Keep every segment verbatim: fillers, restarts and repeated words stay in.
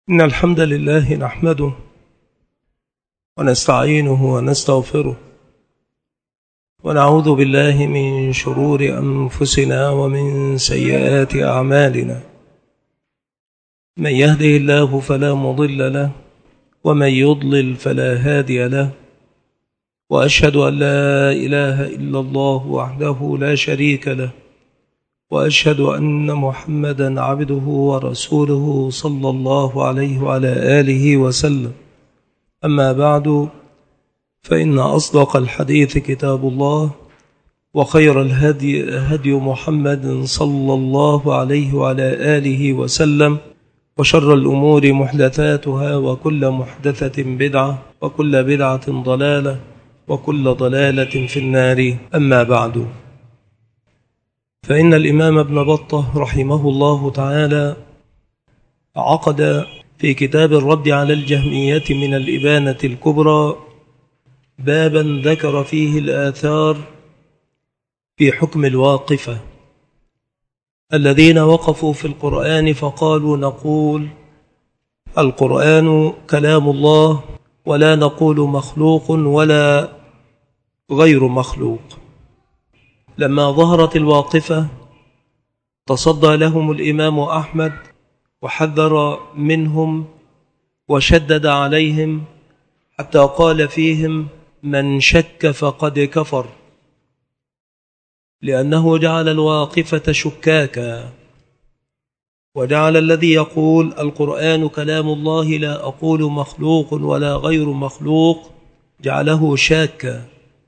إن الحمد لله نحمده ونستعينه ونستغفره ونعوذ بالله من شرور أنفسنا ومن سيئات أعمالنا. من يهده الله فلا مضل له ومن يضلل فلا هادي له، وأشهد أن لا إله إلا الله وحده لا شريك له، وأشهد أن محمدا عبده ورسوله صلى الله عليه وعلى آله وسلم. أما بعد، فإن أصدق الحديث كتاب الله، وخير الهدي هدي محمد صلى الله عليه وعلى آله وسلم، وشر الأمور محدثاتها، وكل محدثة بدعة، وكل بدعة ضلالة، وكل ضلالة في النار. أما بعد، فإن الإمام ابن بطة رحمه الله تعالى عقد في كتاب الرد على الجهمية من الإبانة الكبرى بابا ذكر فيه الآثار في حكم الواقفة الذين وقفوا في القرآن فقالوا نقول القرآن كلام الله ولا نقول مخلوق ولا غير مخلوق. لما ظهرت الواقفة تصدى لهم الإمام أحمد وحذر منهم وشدد عليهم، حتى قال فيهم من شك فقد كفر، لأنه جعل الواقفة شكاكا، وجعل الذي يقول القرآن كلام الله لا أقول مخلوق ولا غير مخلوق جعله شاكا،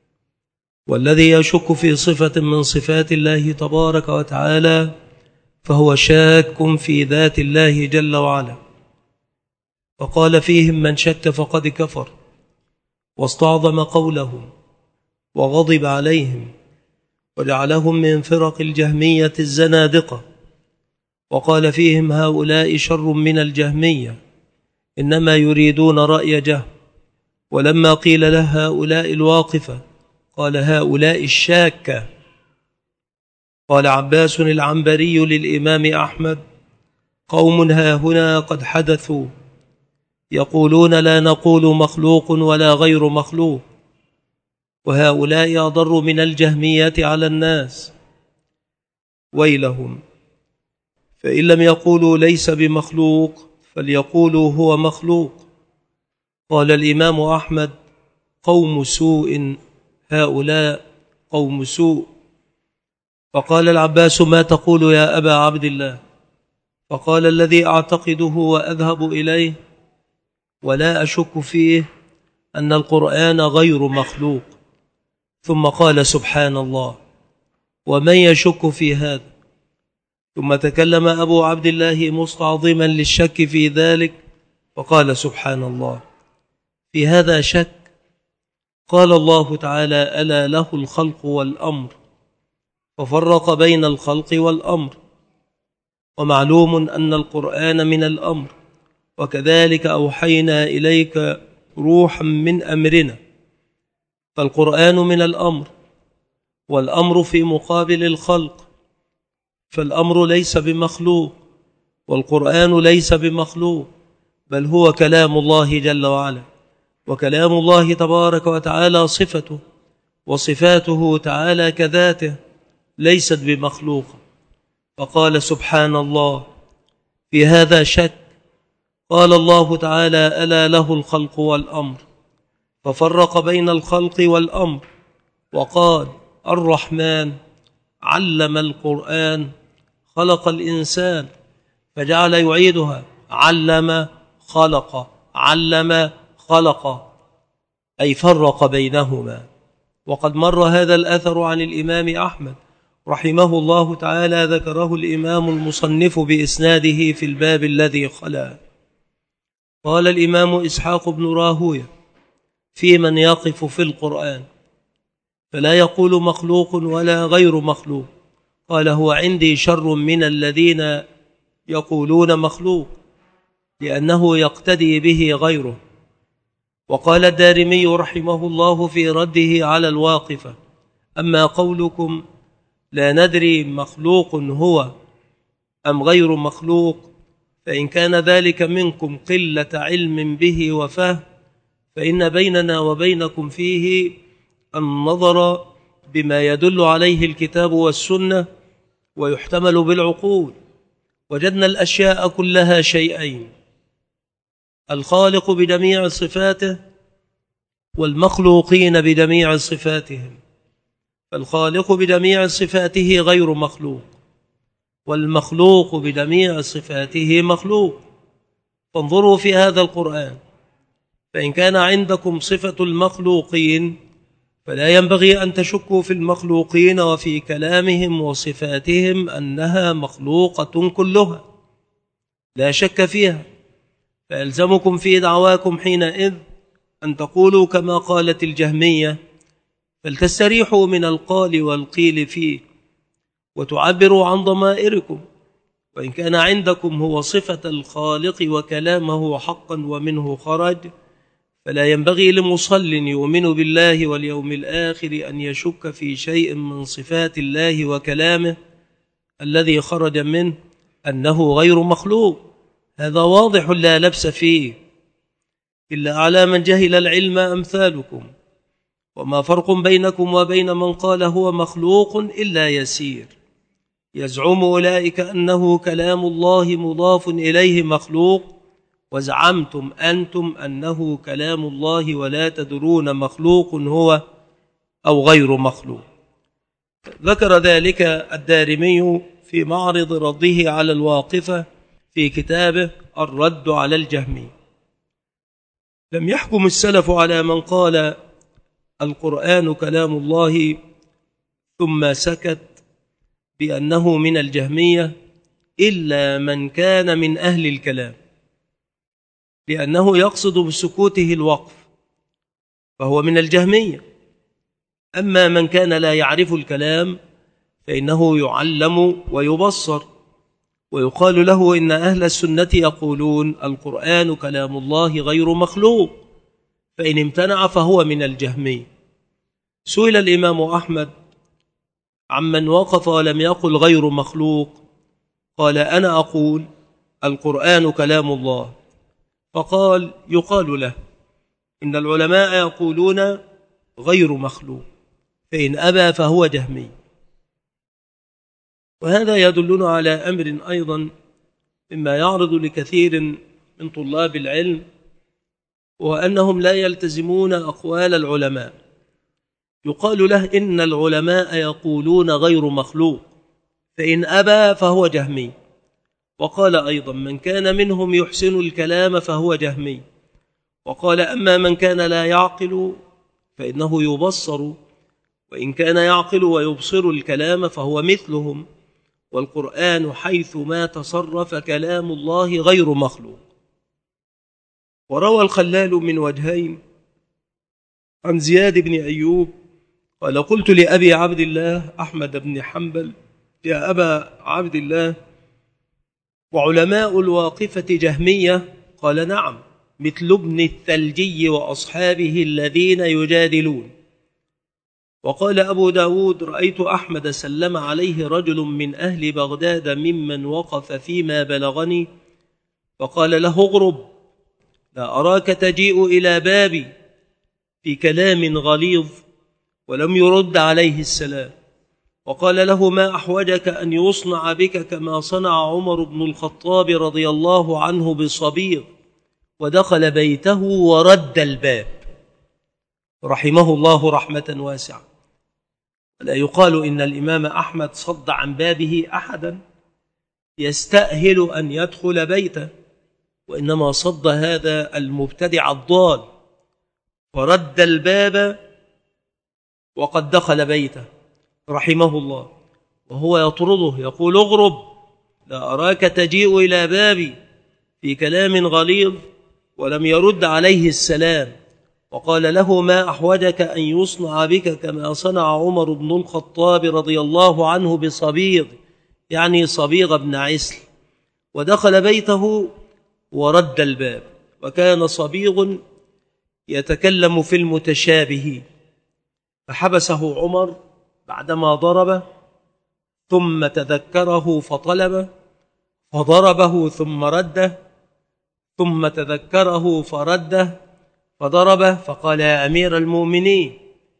والذي يشك في صفة من صفات الله تبارك وتعالى فهو شاك في ذات الله جل وعلا. فقال فيهم من شك فقد كفر، واستعظم قولهم وغضب عليهم وجعلهم من فرق الجهمية الزنادقة، وقال فيهم هؤلاء شر من الجهمية إنما يريدون رأي جهم. ولما قيل له هؤلاء الواقفة قال هؤلاء الشاكة. قال عباس العنبري للإمام أحمد قوم هاهنا قد حدثوا يقولون لا نقول مخلوق ولا غير مخلوق، وهؤلاء أضر من الجهمية على الناس، ويلهم، فإن لم يقولوا ليس بمخلوق فليقولوا هو مخلوق. قال الإمام أحمد قوم سوء هؤلاء قوم سوء. فقال العباس ما تقول يا أبا عبد الله؟ فقال الذي أعتقده وأذهب إليه ولا أشك فيه أن القرآن غير مخلوق. ثم قال سبحان الله ومن يشك في هذا؟ ثم تكلم أبو عبد الله مستعظما للشك في ذلك فقال سبحان الله في هذا شك؟ قال الله تعالى ألا له الخلق والأمر، ففرق بين الخلق والأمر، ومعلوم أن القرآن من الأمر، وكذلك أوحينا إليك روحا من أمرنا. فالقرآن من الأمر، والأمر في مقابل الخلق، فالأمر ليس بمخلوق والقرآن ليس بمخلوق، بل هو كلام الله جل وعلا، وكلام الله تبارك وتعالى صفته، وصفاته تعالى كذاته ليست بمخلوقة. فقال سبحان الله في هذا شك؟ قال الله تعالى ألا له الخلق والأمر، ففرق بين الخلق والأمر، وقال الرحمن علم القرآن خلق الإنسان، فجعل يعيدها علم خلق علم خلق، أي فرق بينهما. وقد مر هذا الأثر عن الإمام أحمد رحمه الله تعالى، ذكره الإمام المصنف بإسناده في الباب الذي خلا. قال الإمام إسحاق بن راهويه في من يقف في القرآن فلا يقول مخلوق ولا غير مخلوق، قال هو عندي شر من الذين يقولون مخلوق، لأنه يقتدي به غيره. وقال الدارمي رحمه الله في رده على الواقفة أما قولكم لا ندري مخلوق هو أم غير مخلوق فإن كان ذلك منكم قلة علم به وفهم فإن بيننا وبينكم فيه النظر بما يدل عليه الكتاب والسنة ويحتمل بالعقول. وجدنا الأشياء كلها شيئين: الخالق بجميع صفاته والمخلوقين بجميع صفاتهم. فالخالق بجميع صفاته غير مخلوق، والمخلوق بجميع صفاته مخلوق. فانظروا في هذا القرآن، فإن كان عندكم صفة المخلوقين فلا ينبغي أن تشكوا في المخلوقين وفي كلامهم وصفاتهم أنها مخلوقة كلها، لا شك فيها. فيلزمكم في دعواكم حينئذ أن تقولوا كما قالت الجهمية، فلتستريحوا من القال والقيل فيه وتعبروا عن ضمائركم. وإن كان عندكم هو صفة الخالق وكلامه حقا ومنه خرج، فلا ينبغي لمصل يؤمن بالله واليوم الآخر أن يشك في شيء من صفات الله وكلامه الذي خرج منه أنه غير مخلوق. هذا واضح لا لبس فيه، إلا على من جهل العلم أمثالكم. وما فرق بينكم وبين من قال هو مخلوق إلا يسير. يزعم أولئك أنه كلام الله مضاف إليه مخلوق، وزعمتم أنتم أنه كلام الله ولا تدرون مخلوق هو أو غير مخلوق. ذكر ذلك الدارمي في معرض رده على الواقفة في كتابه الرد على الجهمي. لم يحكم السلف على من قال القرآن كلام الله ثم سكت بأنه من الجهمية إلا من كان من أهل الكلام، لأنه يقصد بسكوته الوقف فهو من الجهمية. أما من كان لا يعرف الكلام فإنه يعلم ويبصر، ويقال له إن أهل السنة يقولون القرآن كلام الله غير مخلوق، فإن امتنع فهو من الجهمية. سئل الإمام أحمد عمن وقف ولم يقل غير مخلوق، قال: أنا أقول القرآن كلام الله. فقال: يقال له إن العلماء يقولون غير مخلوق، فإن أبى فهو جهمي. وهذا يدلنا على أمر أيضا مما يعرض لكثير من طلاب العلم، وأنهم لا يلتزمون أقوال العلماء. يقال له إن العلماء يقولون غير مخلوق، فإن أبى فهو جهمي. وقال أيضا: من كان منهم يحسن الكلام فهو جهمي. وقال: أما من كان لا يعقل فإنه يبصر، وإن كان يعقل ويبصر الكلام فهو مثلهم، والقرآن حيث ما تصرف كلام الله غير مخلوق. وروى الخلال من وجهين عن زياد بن أيوب قال: قلت لأبي عبد الله أحمد بن حنبل: يا أبا عبد الله، وعلماء الواقفة جهمية؟ قال: نعم، مثل ابن الثلجي وأصحابه الذين يجادلون. وقال أبو داود: رأيت أحمد سلم عليه رجل من أهل بغداد ممن وقف فيما بلغني، فقال له: اغرب، لا أراك تجيء إلى بابي في كلام غليظ، ولم يرد عليه السلام. وقال له: ما أحوجك أن يصنع بك كما صنع عمر بن الخطاب رضي الله عنه بصبيغ، ودخل بيته ورد الباب، رحمه الله رحمة واسعة. ولا يقال إن الإمام أحمد صد عن بابه أحدا يستأهل أن يدخل بيته، وإنما صد هذا المبتدع الضال، ورد الباب وقد دخل بيته رحمه الله، وهو يطرده يقول: اغرب، لا أراك تجيء إلى بابي في كلام غليظ، ولم يرد عليه السلام. وقال له: ما أحوجك أن يصنع بك كما صنع عمر بن الخطاب رضي الله عنه بصبيغ، يعني صبيغ بن عسل، ودخل بيته ورد الباب. وكان صبيغ يتكلم في المتشابه، فحبسه عمر بعدما ضربه، ثم تذكره فطلبه، فضربه ثم رده، ثم تذكره فرده فضربه، فقال: يا أمير المؤمنين،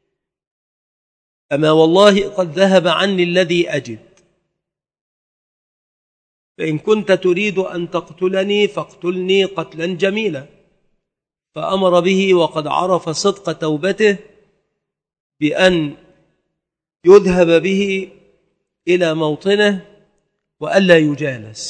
أما والله قد ذهب عني الذي أجد، فإن كنت تريد أن تقتلني فاقتلني قتلا جميلا. فأمر به وقد عرف صدق توبته بأن يذهب به إلى موطنه وألا يجالس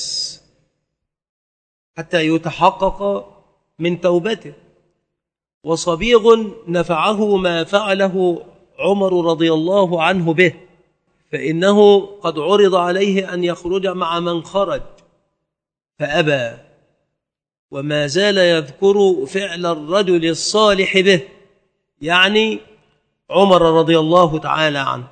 حتى يتحقق من توبته. وصبيغ نفعه ما فعله عمر رضي الله عنه به، فإنه قد عرض عليه أن يخرج مع من خرج فأبى، وما زال يذكر فعل الرجل الصالح به، يعني عمر رضي الله تعالى عنه.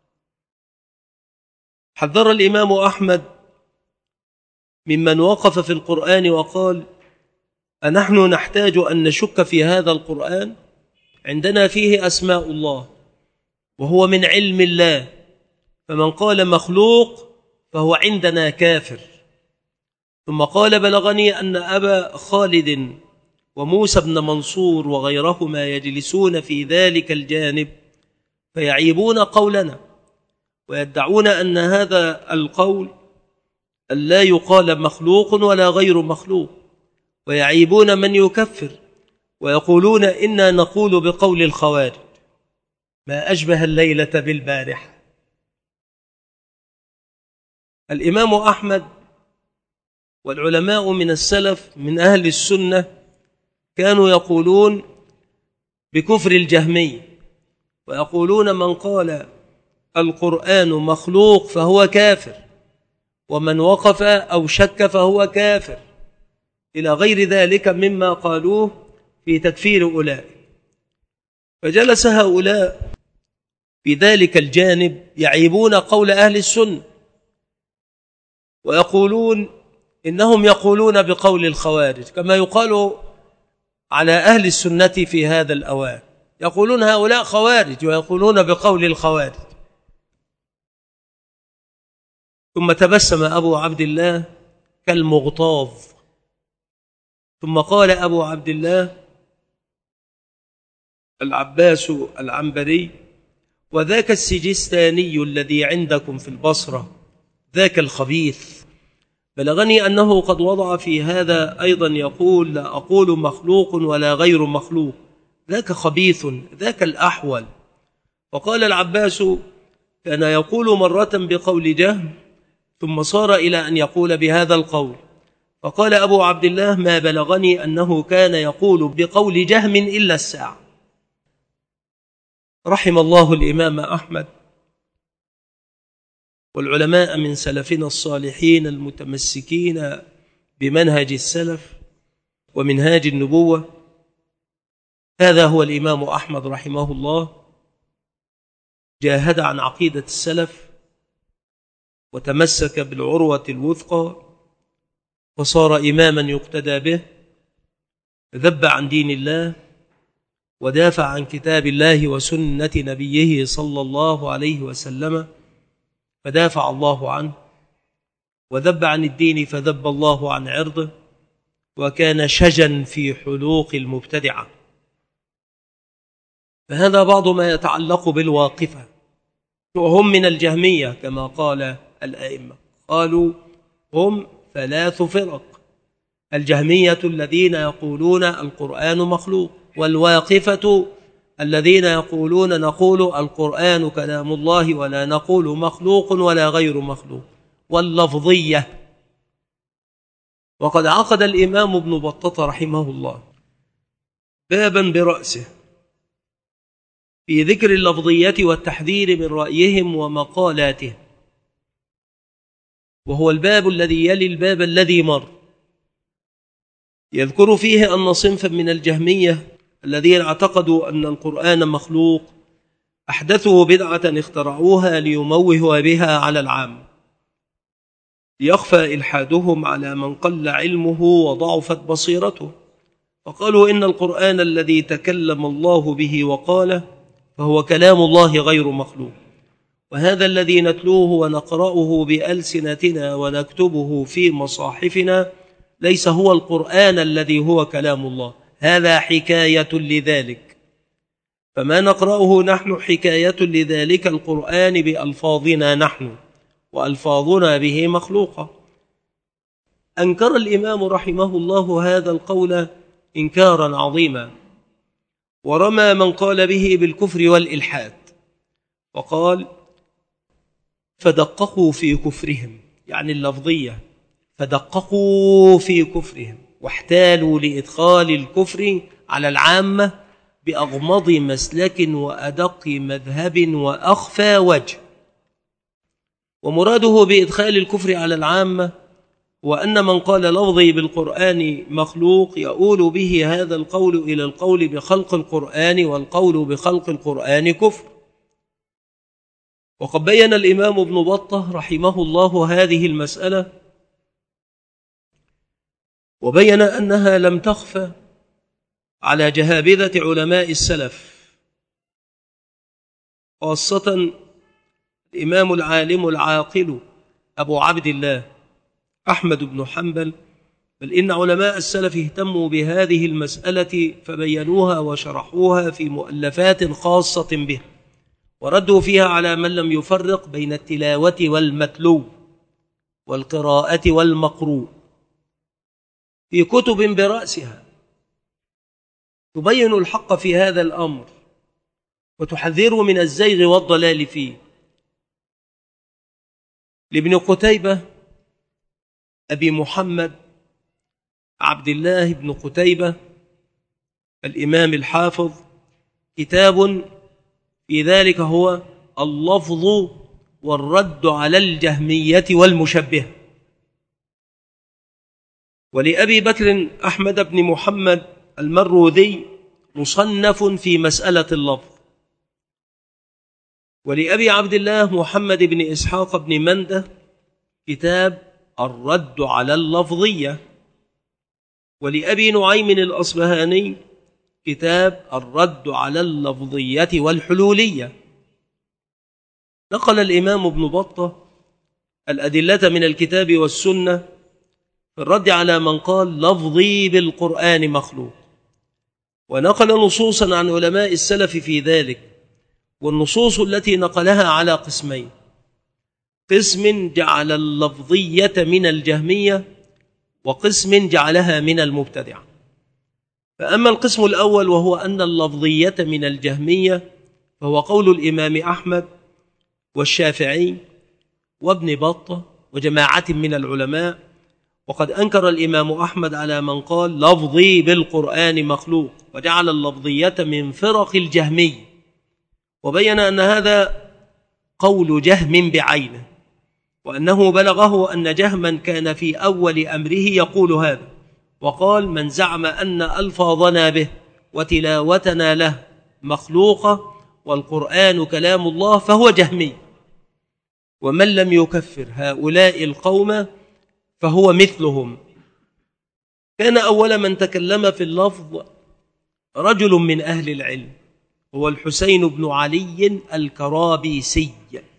حذر الإمام أحمد ممن وقف في القرآن وقال: أنحن نحتاج أن نشك في هذا القرآن؟ عندنا فيه أسماء الله وهو من علم الله، فمن قال مخلوق فهو عندنا كافر. ثم قال: بلغني أن أبا خالد وموسى بن منصور وغيرهما يجلسون في ذلك الجانب فيعيبون قولنا ويدعون أن هذا القول لا يقال مخلوق ولا غير مخلوق، ويعيبون من يكفر ويقولون إنا نقول بقول الخوارج. ما أشبه الليلة بالبارحة. الإمام أحمد والعلماء من السلف من أهل السنة كانوا يقولون بكفر الجهمي، ويقولون من قال القرآن مخلوق فهو كافر، ومن وقف أو شك فهو كافر، إلى غير ذلك مما قالوه في تكفير أولئك. فجلس هؤلاء في ذلك الجانب يعيبون قول أهل السنة ويقولون إنهم يقولون بقول الخوارج، كما يقال على أهل السنة في هذا الأوان، يقولون هؤلاء خوارج ويقولون بقول الخوارج. ثم تبسم أبو عبد الله كالمغتاظ، ثم قال أبو عبد الله العباس العنبري: وذاك السجستاني الذي عندكم في البصرة ذاك الخبيث، بلغني أنه قد وضع في هذا أيضا يقول: لا أقول مخلوق ولا غير مخلوق، ذاك خبيث، ذاك الأحول. وقال العباس: كان يقول مرة بقول جهم ثم صار إلى أن يقول بهذا القول. فقال أبو عبد الله: ما بلغني أنه كان يقول بقول جهم إلا الساعة. رحم الله الإمام أحمد والعلماء من سلفنا الصالحين المتمسكين بمنهج السلف ومنهاج النبوة. هذا هو الإمام أحمد رحمه الله، جاهد عن عقيدة السلف وتمسك بالعروة الوثقى وصار إماما يقتدى به، ذب عن دين الله ودافع عن كتاب الله وسنة نبيه صلى الله عليه وسلم فدافع الله عنه، وذب عن الدين فذب الله عن عرضه، وكان شجا في حلوق المبتدعة. فهذا بعض ما يتعلق بالواقفة، وهم من الجهمية كما قال الأئمة، قالوا هم ثلاث فرق: الجهمية الذين يقولون القرآن مخلوق، والواقفة الذين يقولون نقول القرآن كلام الله ولا نقول مخلوق ولا غير مخلوق، واللفظية. وقد عقد الإمام ابن بطة رحمه الله بابا برأسه في ذكر اللفظية والتحذير من رأيهم ومقالاتهم، وهو الباب الذي يلي الباب الذي مر، يذكر فيه أن صنفا من الجهمية الذين اعتقدوا أن القرآن مخلوق أحدثوا بدعة اخترعوها ليموهوا بها على العام، ليخفى إلحادهم على من قل علمه وضعفت بصيرته. فقالوا إن القرآن الذي تكلم الله به وقاله فهو كلام الله غير مخلوق، وهذا الذي نتلوه ونقرأه بألسنتنا ونكتبه في مصاحفنا ليس هو القرآن الذي هو كلام الله، هذا حكاية لذلك. فما نقرأه نحن حكاية لذلك القرآن بألفاظنا نحن، وألفاظنا به مخلوقة. أنكر الإمام رحمه الله هذا القول إنكارا عظيما، ورمى من قال به بالكفر والإلحاد، وقال فدققوا في كفرهم، يعني اللفظية، فدققوا في كفرهم واحتالوا لإدخال الكفر على العامة بأغمض مسلك وأدق مذهب وأخفى وجه. ومراده بإدخال الكفر على العامة وأن من قال لفظي بالقرآن مخلوق يؤول به هذا القول إلى القول بخلق القرآن، والقول بخلق القرآن كفر. وقد بين الإمام ابن بطة رحمه الله هذه المسألة، وبين أنها لم تخفى على جهابذة علماء السلف، خاصة الإمام العالم العاقل أبو عبد الله أحمد بن حنبل، بل إن علماء السلف اهتموا بهذه المسألة فبينوها وشرحوها في مؤلفات خاصة بها، وردوا فيها على من لم يفرق بين التلاوة والمتلو والقراءة والمقروء في كتب برأسها تبين الحق في هذا الأمر وتحذره من الزيغ والضلال فيه. لابن قتيبة أبي محمد عبد الله بن قتيبة الإمام الحافظ كتاب في ذلك هو اللفظ والرد على الجهمية والمشبهة. ولأبي بكر أحمد بن محمد المروذي مصنف في مسألة اللفظ. ولأبي عبد الله محمد بن إسحاق بن منده كتاب الرد على اللفظية. ولأبي نعيم الأصبهاني كتاب الرد على اللفظية والحلولية. نقل الإمام ابن بطة الأدلة من الكتاب والسنة في الرد على من قال لفظي بالقرآن مخلوق، ونقل نصوصا عن علماء السلف في ذلك، والنصوص التي نقلها على قسمين: قسم جعل اللفظية من الجهمية، وقسم جعلها من المبتدعة. فأما القسم الأول وهو أن اللفظية من الجهمية فهو قول الإمام أحمد والشافعي وابن بطة وجماعة من العلماء. وقد أنكر الإمام أحمد على من قال لفظي بالقرآن مخلوق، وجعل اللفظية من فرق الجهمية، وبين أن هذا قول جهم بعينه، وأنه بلغه أن جهما كان في أول أمره يقول هذا، وقال من زعم أن ألفاظنا به وتلاوتنا له مخلوقة والقرآن كلام الله فهو جهمي، ومن لم يكفر هؤلاء القوم فهو مثلهم. كان أول من تكلم في اللفظ رجل من أهل العلم هو الحسين بن علي الكرابيسي،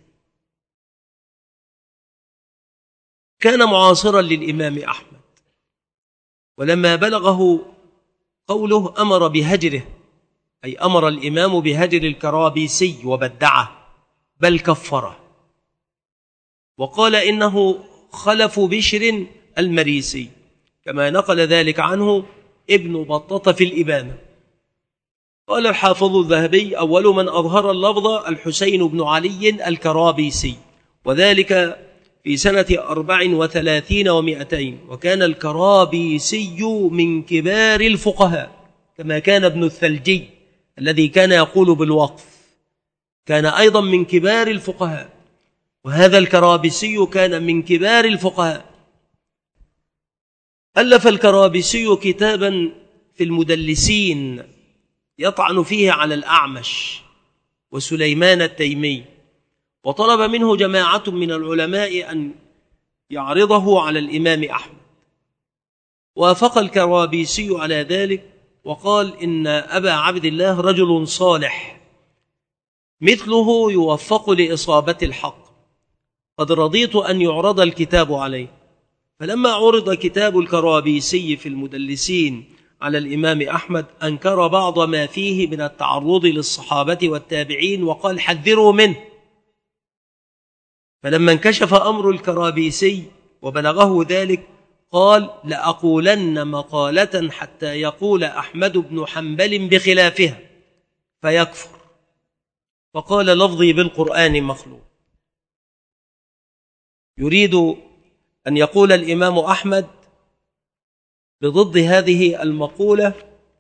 كان معاصرا للإمام أحمد، ولما بلغه قوله أمر بهجره، أي أمر الإمام بهجر الكرابيسي وبدعه بل كفره، وقال إنه خلف بشر المريسي، كما نقل ذلك عنه ابن بطة في الإبانة. قال الحافظ الذهبي أول من أظهر اللفظ الحسين بن علي الكرابيسي، وذلك في سنة أربع وثلاثين ومئتين، وكان الكرابيسي من كبار الفقهاء، كما كان ابن الثلجي الذي كان يقول بالوقف كان أيضا من كبار الفقهاء، وهذا الكرابيسي كان من كبار الفقهاء. ألف الكرابيسي كتابا في المدلسين يطعن فيه على الأعمش وسليمان التيمي، وطلب منه جماعة من العلماء أن يعرضه على الإمام أحمد، وافق الكرابيسي على ذلك، وقال إن أبا عبد الله رجل صالح مثله يوفق لإصابة الحق. قد رضيت أن يعرض الكتاب عليه. فلما عرض كتاب الكرابيسي في المدلسين على الإمام أحمد أنكر بعض ما فيه من التعرض للصحابة والتابعين وقال حذروا منه. فلما انكشف أمر الكرابيسي وبلغه ذلك قال لأقولن مقالة حتى يقول أحمد بن حنبل بخلافها فيكفر، فقال لفظي بالقرآن مخلوق. يريد أن يقول الإمام أحمد بضد هذه المقولة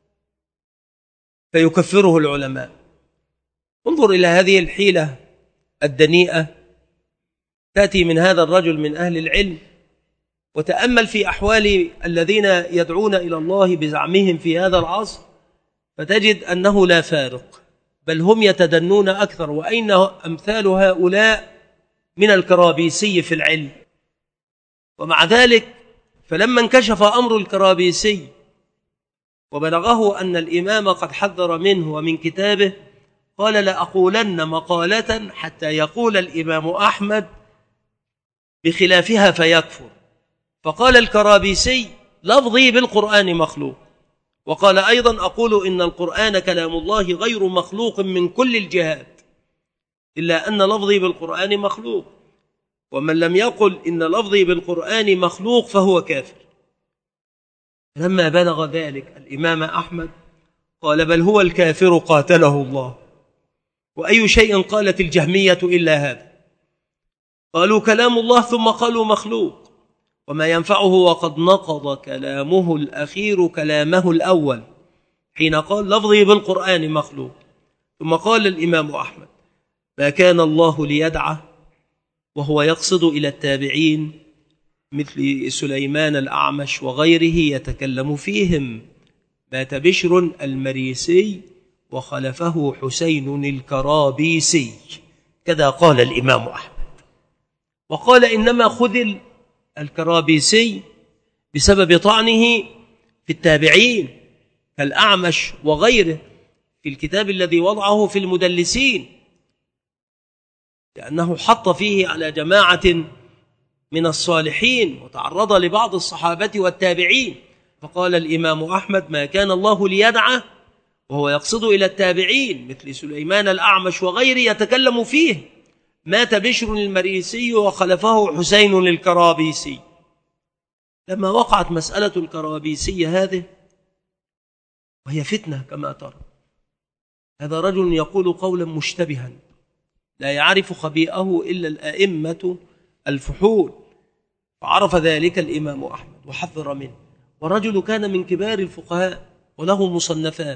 فيكفره العلماء. انظر إلى هذه الحيلة الدنيئة تأتي من هذا الرجل من أهل العلم، وتأمل في أحوال الذين يدعون إلى الله بزعمهم في هذا العصر فتجد أنه لا فارق، بل هم يتدنون أكثر. وأين أمثال هؤلاء من الكرابيسي في العلم؟ ومع ذلك فلما انكشف أمر الكرابيسي وبلغه أن الإمام قد حذر منه ومن كتابه قال لأقولن مقالة حتى يقول الإمام أحمد بخلافها فيكفر، فقال الكرابيسي لفظي بالقرآن مخلوق. وقال أيضا أقول إن القرآن كلام الله غير مخلوق من كل الجهات إلا أن لفظي بالقرآن مخلوق، ومن لم يقل إن لفظي بالقرآن مخلوق فهو كافر. لما بلغ ذلك الإمام أحمد قال بل هو الكافر قاتله الله. وأي شيء قالت الجهمية إلا هذا؟ قالوا كلام الله ثم قالوا مخلوق، وما ينفعه وقد نقض كلامه الأخير كلامه الأول حين قال لفظي بالقرآن مخلوق. ثم قال الإمام أحمد ما كان الله ليدعى، وهو يقصد إلى التابعين مثل سليمان الأعمش وغيره يتكلم فيهم. مات بشر المريسي وخلفه حسين الكرابيسي، كذا قال الإمام أحمد. وقال إنما خذل الكرابيسي بسبب طعنه في التابعين كالأعمش وغيره في الكتاب الذي وضعه في المدلسين، لأنه حط فيه على جماعة من الصالحين وتعرض لبعض الصحابة والتابعين. فقال الإمام أحمد ما كان الله ليدعى، وهو يقصد إلى التابعين مثل سليمان الأعمش وغيره يتكلم فيه. مات بشر المريسي وخلفه حسين الكرابيسي. لما وقعت مسألة الكرابيسي هذه وهي فتنة كما ترى، هذا رجل يقول قولا مشتبها لا يعرف خبيئه إلا الأئمة الفحول، فعرف ذلك الإمام أحمد وحذر منه. ورجل كان من كبار الفقهاء وله مصنفات،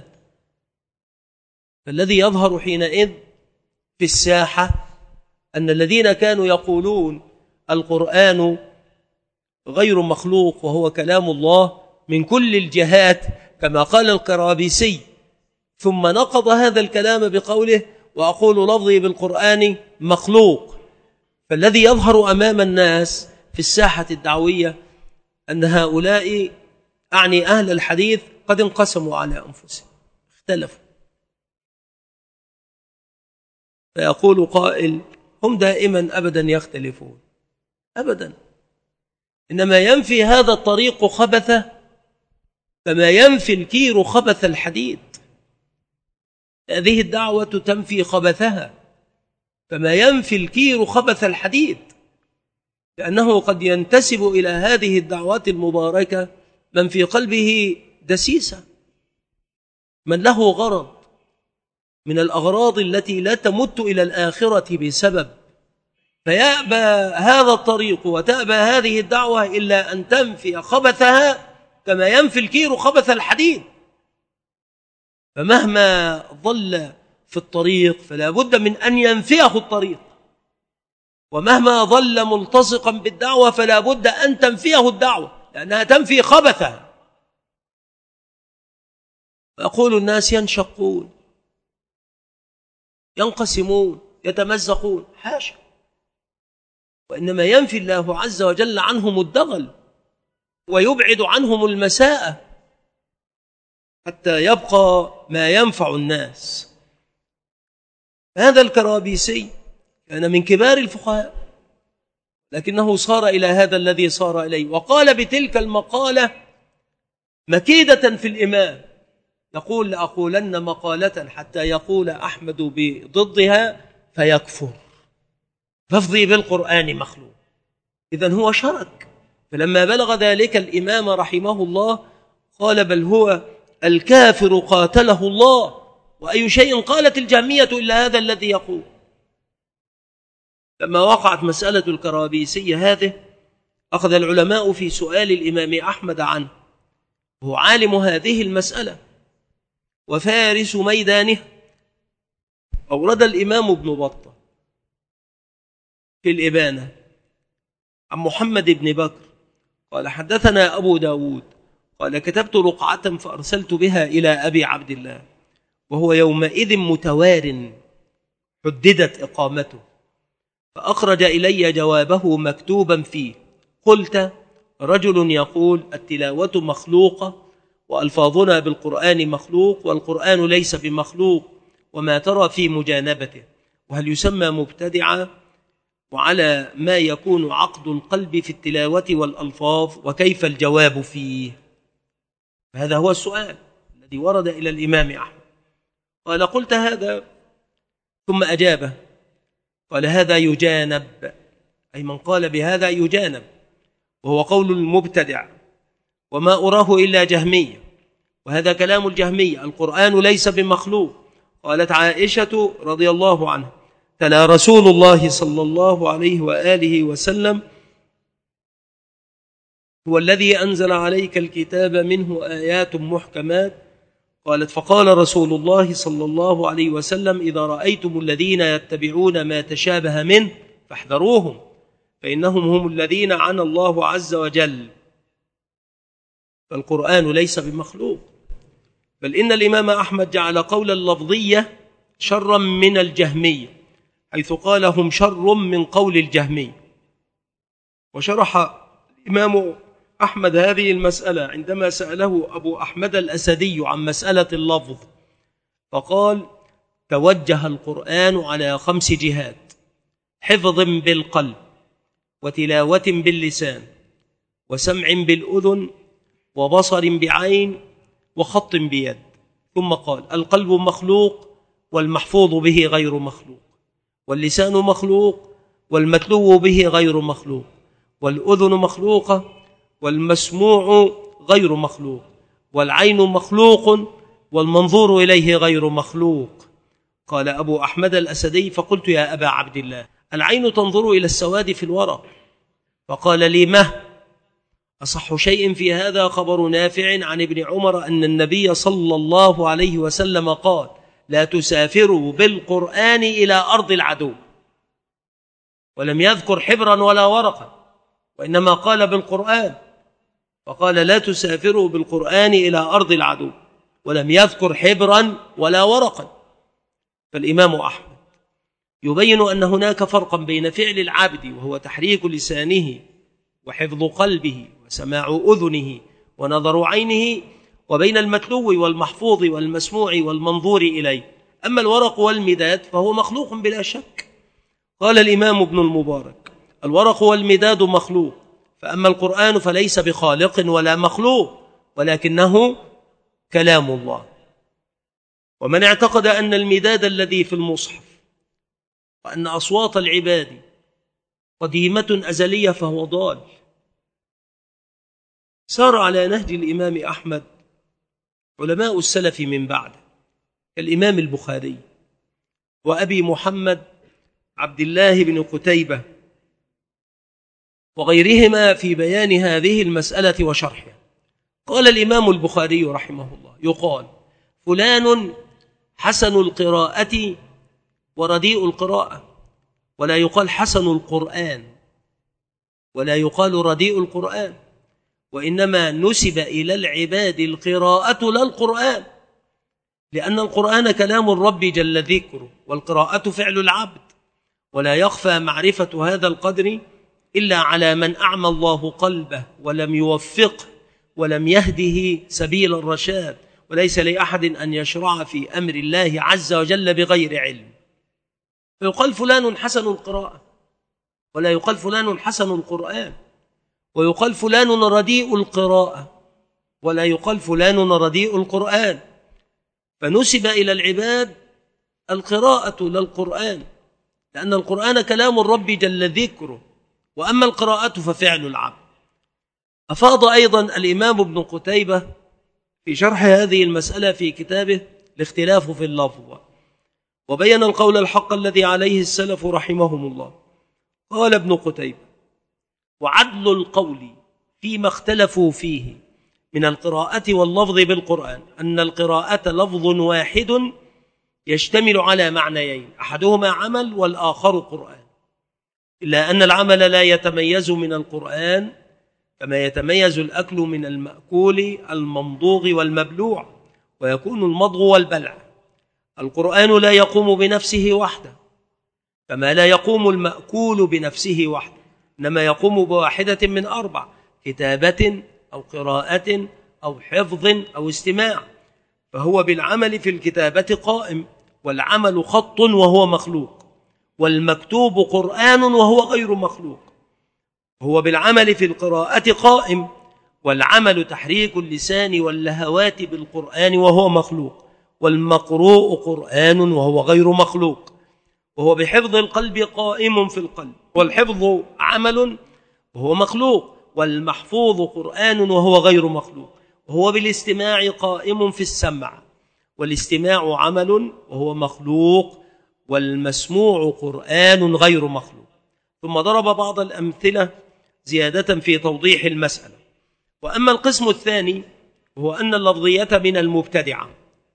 فالذي يظهر حينئذ في الساحة أن الذين كانوا يقولون القرآن غير مخلوق وهو كلام الله من كل الجهات كما قال الكرابيسي، ثم نقض هذا الكلام بقوله وأقول لفظي بالقرآن مخلوق. فالذي يظهر أمام الناس في الساحة الدعوية أن هؤلاء أعني أهل الحديث قد انقسموا على أنفسهم، اختلفوا. فيقول قائل هم دائما أبدا يختلفون، أبدا، إنما ينفي هذا الطريق خبثه كما ينفي الكير خبث الحديد. هذه الدعوة تنفي خبثها كما ينفي الكير خبث الحديد، لأنه قد ينتسب إلى هذه الدعوات المباركة من في قلبه دسيسة، من له غرض من الأغراض التي لا تمت إلى الآخرة بسبب، فيأبى هذا الطريق وتأبى هذه الدعوة إلا أن تنفي خبثها كما ينفي الكير خبث الحديد. فمهما ظل في الطريق فلا بد من أن ينفيه الطريق، ومهما ظل ملتصقا بالدعوة فلا بد أن تنفيه الدعوة، لأنها تنفي خبثها. فيقول الناس ينشقون، ينقسمون، يتمزقون، حاشا، وإنما ينفي الله عز وجل عنهم الدغل ويبعد عنهم المساءة حتى يبقى ما ينفع الناس. هذا الكرابيسي كان من كبار الفقهاء، لكنه صار إلى هذا الذي صار إليه، وقال بتلك المقالة مكيدة في الإمام، يقول لأقولن مقالة حتى يقول أحمد بضدها فيكفر، فافضي بالقرآن مخلوق. إذن هو شرك. فلما بلغ ذلك الإمام رحمه الله قال بل هو الكافر قاتله الله، وأي شيء قالت الجهمية إلا هذا الذي يقول. لما وقعت مسألة الكرابيسي هذه أخذ العلماء في سؤال الإمام أحمد عنه، هو عالم هذه المسألة وفارس ميدانه. أورد الإمام ابن بطة في الإبانة عن محمد بن بكر قال حدثنا أبو داود قال كتبت رقعة فأرسلت بها إلى أبي عبد الله، وهو يومئذ متوار حددت إقامته، فأخرج إلي جوابه مكتوبا فيه. قلت رجل يقول التلاوة مخلوقة وألفاظنا بالقرآن مخلوق، والقرآن ليس بمخلوق، وما ترى في مجانبته، وهل يسمى مبتدعا، وعلى ما يكون عقد القلب في التلاوة والألفاظ، وكيف الجواب فيه؟ هذا هو السؤال الذي ورد إلى الإمام أحمد. قال قلت هذا، ثم أجابه قال هذا يجانب، أي من قال بهذا يجانب، وهو قول المبتدع، وما أراه إلا جهمية، وهذا كلام الجهمية، القرآن ليس بمخلوق. قالت عائشة رضي الله عنها تلا رسول الله صلى الله عليه وآله وسلم هو الذي أنزل عليك الكتاب منه آيات محكمات. قالت فقال رسول الله صلى الله عليه وسلم إذا رأيتم الذين يتبعون ما تشابه منه فاحذروهم فإنهم هم الذين عنى الله عز وجل. فالقرآن ليس بمخلوق، بل إن الإمام أحمد جعل قول اللفظية شرا من الجهمية، حيث قال هم شر من قول الجهمية. وشرح الإمام أحمد هذه المسألة عندما سأله أبو أحمد الأسدي عن مسألة اللفظ، فقال توجه القرآن على خمس جهات: حفظ بالقلب، وتلاوة باللسان، وسمع بالأذن، وبصر بعين، وخط بيد. ثم قال القلب مخلوق والمحفوظ به غير مخلوق، واللسان مخلوق والمتلو به غير مخلوق، والأذن مخلوقة والمسموع غير مخلوق، والعين مخلوق والمنظور إليه غير مخلوق. قال أبو أحمد الأسدي فقلت يا أبا عبد الله العين تنظر إلى السواد في الورق. فقال لي مه أصح شيء في هذا خبر نافع عن ابن عمر أن النبي صلى الله عليه وسلم قال لا تسافروا بالقرآن إلى أرض العدو، ولم يذكر حبرا ولا ورقا، وإنما قال بالقرآن، فقال لا تسافروا بالقرآن إلى أرض العدو، ولم يذكر حبرا ولا ورقا. فالإمام أحمد يبين أن هناك فرقا بين فعل العبد وهو تحريك لسانه وحفظ قلبه وسماع أذنه ونظر عينه، وبين المتلو والمحفوظ والمسموع والمنظور إليه. أما الورق والمداد فهو مخلوق بلا شك. قال الإمام ابن المبارك الورق والمداد مخلوق، فأما القرآن فليس بخالق ولا مخلوق، ولكنه كلام الله. ومن اعتقد أن المداد الذي في المصحف وأن أصوات العباد قديمة أزلية فهو ضال. سار على نهج الإمام أحمد علماء السلف من بعد الإمام البخاري وأبي محمد عبد الله بن قتيبة وغيرهما في بيان هذه المسألة وشرحها. قال الإمام البخاري رحمه الله يقال فلان حسن القراءة ورديء القراءة، ولا يقال حسن القرآن ولا يقال رديء القرآن، وإنما نسب إلى العباد القراءة لا القرآن، لأن القرآن كلام الرب جل ذكره، والقراءة فعل العبد، ولا يخفى معرفة هذا القدر إلا على من أعمى الله قلبه ولم يوفقه ولم يهده سبيل الرشاد، وليس لأحد أن يشرع في أمر الله عز وجل بغير علم. فيقال فلان حسن القراءة، ولا يقال فلان حسن القرآن، ويقال فلان رديء القراءة، ولا يقال فلان رديء القرآن. فنسب إلى العباد القراءة للقرآن، لأن القرآن كلام الرب جل ذكره، وأما القراءة ففعل العبد. أفاض أيضا الإمام ابن قتيبة في شرح هذه المسألة في كتابه الاختلاف في اللفظ، وبين القول الحق الذي عليه السلف رحمهم الله. قال ابن قتيبة: وعدل القول فيما اختلفوا فيه من القراءة واللفظ بالقرآن أن القراءة لفظ واحد يشتمل على معنيين، أحدهما عمل والآخر قرآن، إلا أن العمل لا يتميز من القرآن كما يتميز الأكل من المأكول الممضوغ والمبلوع، ويكون المضغ والبلع. القرآن لا يقوم بنفسه وحده كما لا يقوم المأكول بنفسه وحده، إنما يقوم بواحدة من أربع: كتابة أو قراءة أو حفظ أو استماع. فهو بالعمل في الكتابة قائم، والعمل خط وهو مخلوق، والمكتوب قرآن وهو غير مخلوق. هو بالعمل في القراءة قائم، والعمل تحريك اللسان واللهوات بالقرآن وهو مخلوق، والمقروء قرآن وهو غير مخلوق. وهو بحفظ القلب قائم في القلب، والحفظ عمل وهو مخلوق، والمحفوظ قرآن وهو غير مخلوق. وهو بالاستماع قائم في السمع، والاستماع عمل وهو مخلوق، والمسموع قرآن غير مخلوق. ثم ضرب بعض الأمثلة زيادة في توضيح المسألة. وأما القسم الثاني هو أن اللفظية من المبتدعة،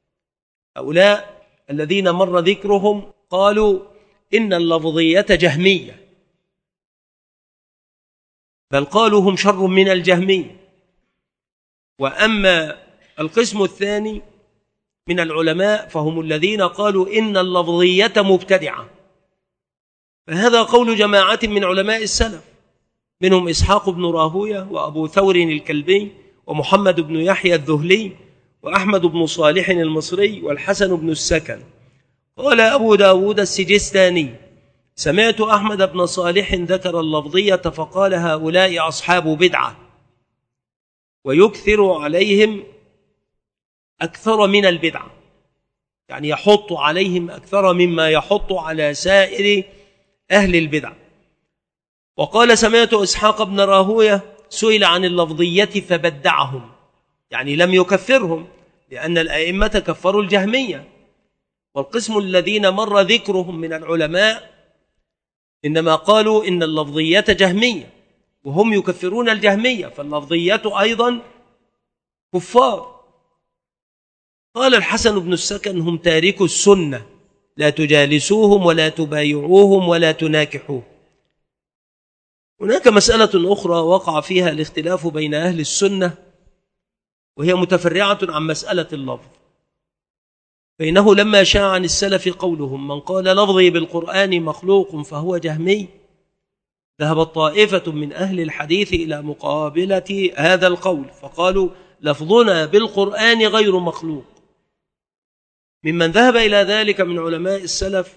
هؤلاء الذين مر ذكرهم قالوا إن اللفظية جهمية، بل قالوا هم شر من الجهمية. وأما القسم الثاني من العلماء فهم الذين قالوا إن اللفظية مبتدعة. فهذا قول جماعة من علماء السلف، منهم إسحاق بن راهوية وأبو ثور الكلبي ومحمد بن يحيى الذهلي وأحمد بن صالح المصري والحسن بن السكن. قال أبو داود السجستاني: سمعت أحمد بن صالح ذكر اللفظية فقال: هؤلاء أصحاب بدعة، ويكثر عليهم أكثر من البدعة، يعني يحط عليهم أكثر مما يحط على سائر أهل البدع. وقال: سمعت إسحاق بن راهوية سئل عن اللفظية فبدعهم، يعني لم يكفرهم، لأن الأئمة كفروا الجهمية. والقسم الذين مر ذكرهم من العلماء إنما قالوا إن اللفظية جهمية، وهم يكفرون الجهمية، فاللفظية أيضا كفار. قال الحسن بن السكن: هم تاركوا السنة، لا تجالسوهم ولا تبايعوهم ولا تناكحوهم. هناك مسألة أخرى وقع فيها الاختلاف بين أهل السنة، وهي متفرعة عن مسألة اللفظ. فإنه لما شاع عن السلف قولهم: من قال لفظي بالقرآن مخلوق فهو جهمي، ذهبت طائفة من أهل الحديث إلى مقابلة هذا القول فقالوا: لفظنا بالقرآن غير مخلوق. ممن ذهب إلى ذلك من علماء السلف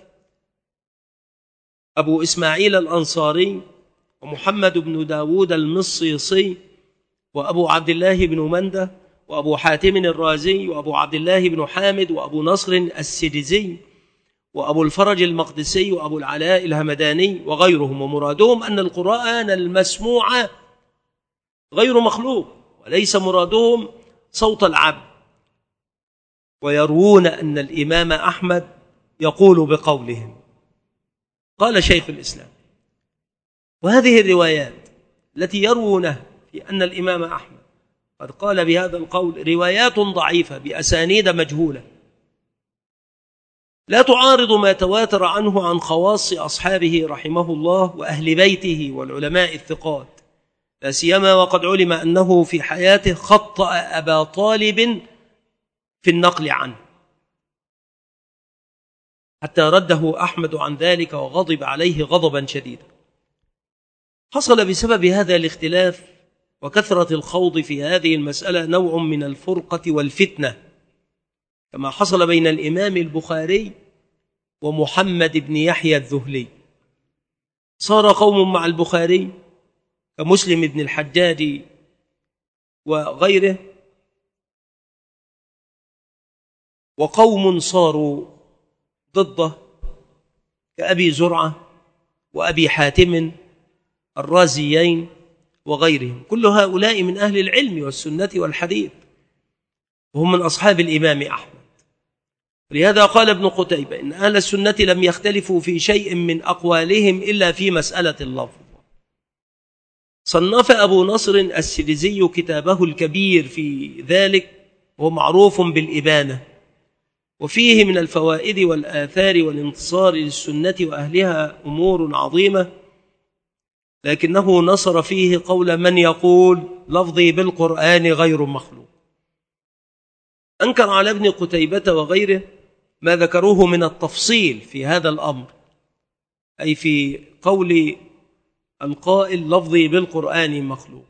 أبو إسماعيل الأنصاري، ومحمد بن داود المصيصي، وأبو عبد الله بن مندة، وأبو حاتم الرازي، وأبو عبد الله بن حامد، وأبو نصر السجزي، وأبو الفرج المقدسي، وأبو العلاء الهمداني وغيرهم. ومرادهم أن القرآن المسموع غير مخلوق، وليس مرادهم صوت العبد. ويروون أن الإمام أحمد يقول بقولهم. قال شيخ الإسلام: وهذه الروايات التي يروونها في أن الإمام أحمد قد قال بهذا القول روايات ضعيفة بأسانيد مجهولة، لا تعارض ما تواتر عنه عن خواص أصحابه رحمه الله وأهل بيته والعلماء الثقات، لا سيما وقد علم أنه في حياته خطأ أبا طالب في النقل عنه، حتى رده أحمد عن ذلك وغضب عليه غضبا شديدا. حصل بسبب هذا الاختلاف وكثرة الخوض في هذه المسألة نوع من الفرقة والفتنة، كما حصل بين الإمام البخاري ومحمد بن يحيى الذهلي. صار قوم مع البخاري كمسلم بن الحجاج وغيره، وقوم صاروا ضده كأبي زرعة وأبي حاتم الرازيين وغيرهم. كل هؤلاء من أهل العلم والسنة والحديث، وهم من أصحاب الإمام أحمد. لهذا قال ابن قتيبة إن أهل السنة لم يختلفوا في شيء من أقوالهم إلا في مسألة اللفظ. صنف أبو نصر السرزي كتابه الكبير في ذلك، وهو معروف بالإبانة، وفيه من الفوائد والآثار والانتصار للسنة وأهلها أمور عظيمة، لكنه نصر فيه قول من يقول لفظي بالقرآن غير مخلوق. أنكر على ابن قتيبة وغيره ما ذكروه من التفصيل في هذا الأمر، أي في قول القائل لفظي بالقرآن مخلوق.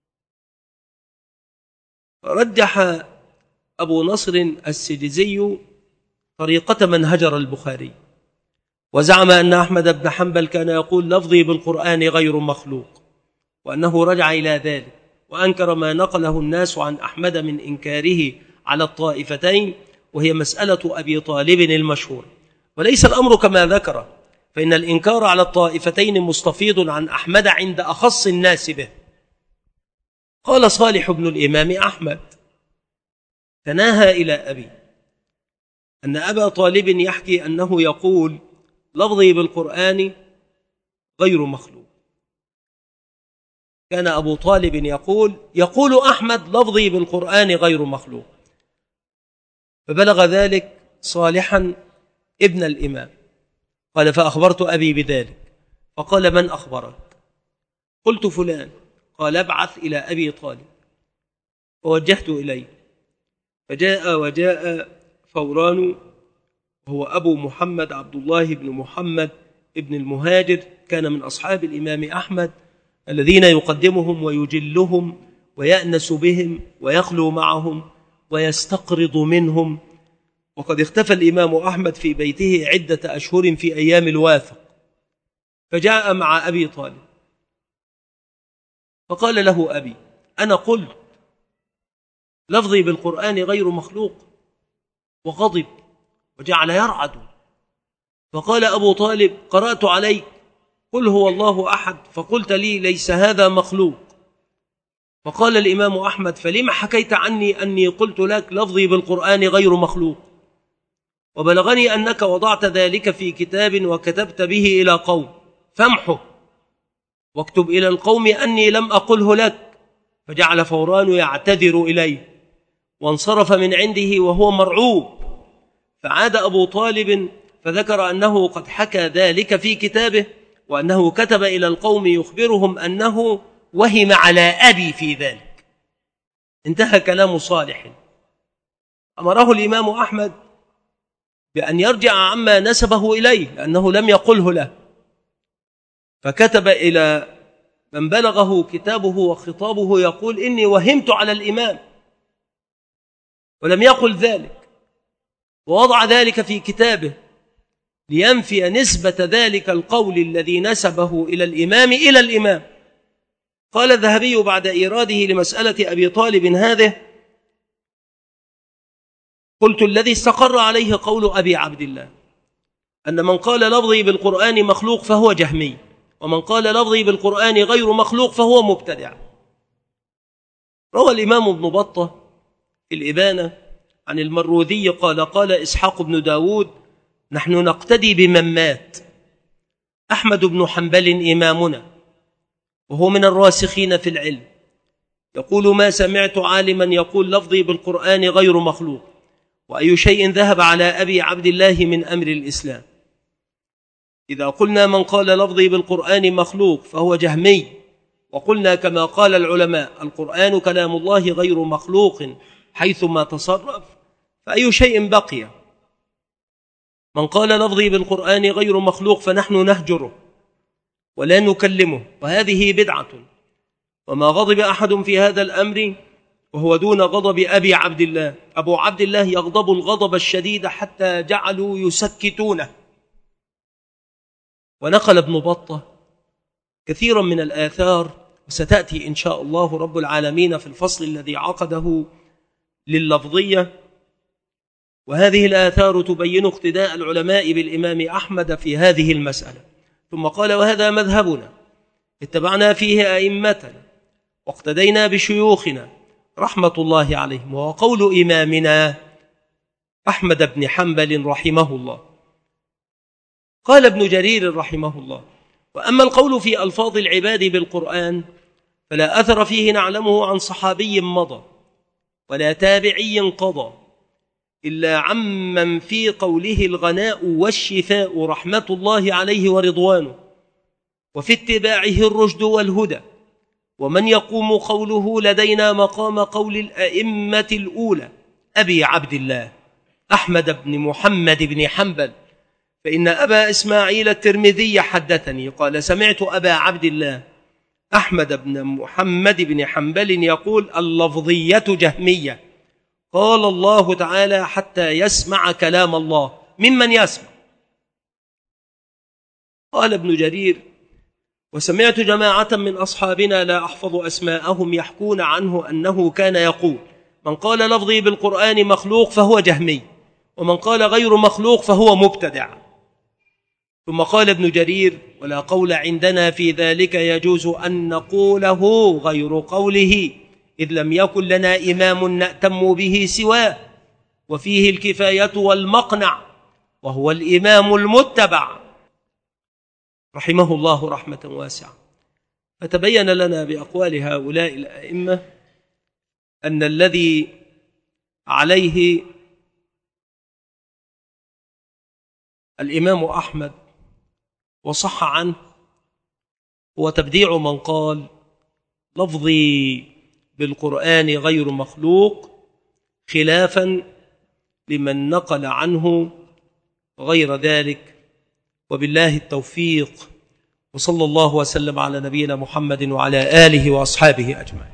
رجح أبو نصر السجزي طريقة من هجر البخاري، وزعم أن أحمد بن حنبل كان يقول لفظي بالقرآن غير مخلوق، وأنه رجع إلى ذلك، وأنكر ما نقله الناس عن أحمد من إنكاره على الطائفتين، وهي مسألة أبي طالب المشهور. وليس الأمر كما ذكر، فإن الإنكار على الطائفتين مستفيض عن أحمد عند أخص الناس به. قال صالح بن الإمام أحمد تناهى إلى أبي أن أبا طالب يحكي أنه يقول لفظي بالقرآن غير مخلوق. كان أبو طالب يقول يقول أحمد لفظي بالقرآن غير مخلوق، فبلغ ذلك صالحا ابن الإمام. قال فأخبرت أبي بذلك، فقال من أخبرك؟ قلت فلان. قال ابعث إلى أبي طالب. فوجهت إليه، فجاء وجاء فوران وهو أبو محمد عبد الله بن محمد ابن المهاجر، كان من أصحاب الإمام أحمد الذين يقدمهم ويجلهم ويأنس بهم ويخلو معهم ويستقرض منهم. وقد اختفى الإمام أحمد في بيته عدة أشهر في أيام الواثق، فجاء مع أبي طالب، فقال له أبي أنا قلت لفظي بالقرآن غير مخلوق، وغضب وجعل يرعد. فقال أبو طالب قرأت عليك قل هو الله أحد، فقلت لي ليس هذا مخلوق. فقال الإمام أحمد فلما حكيت عني أني قلت لك لفظي بالقرآن غير مخلوق؟ وبلغني أنك وضعت ذلك في كتاب وكتبت به إلى قوم، فامحه واكتب إلى القوم أني لم أقله لك. فجعل فوران يعتذر إليه، وانصرف من عنده وهو مرعوب. فعاد أبو طالب فذكر أنه قد حكى ذلك في كتابه، وأنه كتب إلى القوم يخبرهم أنه وهم على أبي في ذلك. انتهى كلام صالح. أمره الإمام أحمد بأن يرجع عما نسبه إليه لأنه لم يقله له، فكتب إلى من بلغه كتابه وخطابه يقول إني وهمت على الإمام، ولم يقل ذلك، ووضع ذلك في كتابه لينفي نسبة ذلك القول الذي نسبه إلى الإمام إلى الإمام. قال الذهبي بعد إيراده لمسألة أبي طالب هذه قلت الذي استقر عليه قول أبي عبد الله أن من قال لفظي بالقرآن مخلوق فهو جهمي، ومن قال لفظي بالقرآن غير مخلوق فهو مبتدع. روى الإمام ابن بطة في الإبانة عن المروذي قال قال إسحاق بن داود نحن نقتدي بمن مات. أحمد بن حنبل إمامنا وهو من الراسخين في العلم، يقول ما سمعت عالما يقول لفظي بالقرآن غير مخلوق، وأي شيء ذهب على أبي عبد الله من أمر الإسلام. إذا قلنا من قال لفظي بالقرآن مخلوق فهو جهمي، وقلنا كما قال العلماء القرآن كلام الله غير مخلوق حيثما تصرف، فأي شيء بقي؟ من قال لفظي بالقرآن غير مخلوق فنحن نهجره ولا نكلمه، وهذه بدعة. وما غضب أحد في هذا الأمر وهو دون غضب أبي عبد الله. أبو عبد الله يغضب الغضب الشديد حتى جعلوا يسكتونه ونقل ابن بطة كثيرا من الآثار، وستأتي إن شاء الله رب العالمين في الفصل الذي عقده لللفظية. وهذه الآثار تبين اقتداء العلماء بالإمام أحمد في هذه المسألة. ثم قال: وهذا مذهبنا اتبعنا فيه أئمتنا واقتدينا بشيوخنا رحمة الله عليهم، وهو قول إمامنا أحمد بن حنبل رحمه الله. قال ابن جرير رحمه الله: وأما القول في ألفاظ العباد بالقرآن فلا أثر فيه نعلمه عن صحابي مضى ولا تابعي قضى، إلا عمن في قوله الغناء والشفاء رحمة الله عليه ورضوانه، وفي اتباعه الرشد والهدى، ومن يقوم قوله لدينا مقام قول الأئمة الأولى أبي عبد الله أحمد بن محمد بن حنبل، فإن أبا إسماعيل الترمذي حدثني قال: سمعت أبا عبد الله أحمد بن محمد بن حنبل يقول: اللفظية جهمية، قال الله تعالى حتى يسمع كلام الله. ممن يسمع؟ قال ابن جرير: وسمعت جماعة من أصحابنا لا أحفظ أسماءهم يحكون عنه أنه كان يقول: من قال لفظي بالقرآن مخلوق فهو جهمي، ومن قال غير مخلوق فهو مبتدع. ثم قال ابن جرير: ولا قول عندنا في ذلك يجوز أن نقوله غير قوله، إذ لم يكن لنا إمام نأتم به سواه، وفيه الكفاية والمقنع، وهو الإمام المتبع رحمه الله رحمة واسعة. فتبين لنا بأقوال هؤلاء الأئمة أن الذي عليه الإمام أحمد وصح عنه هو تبديع من قال لفظي بالقرآن غير مخلوق، خلافا لمن نقل عنه غير ذلك. وبالله التوفيق، وصلى الله وسلم على نبينا محمد وعلى آله وأصحابه أجمعين.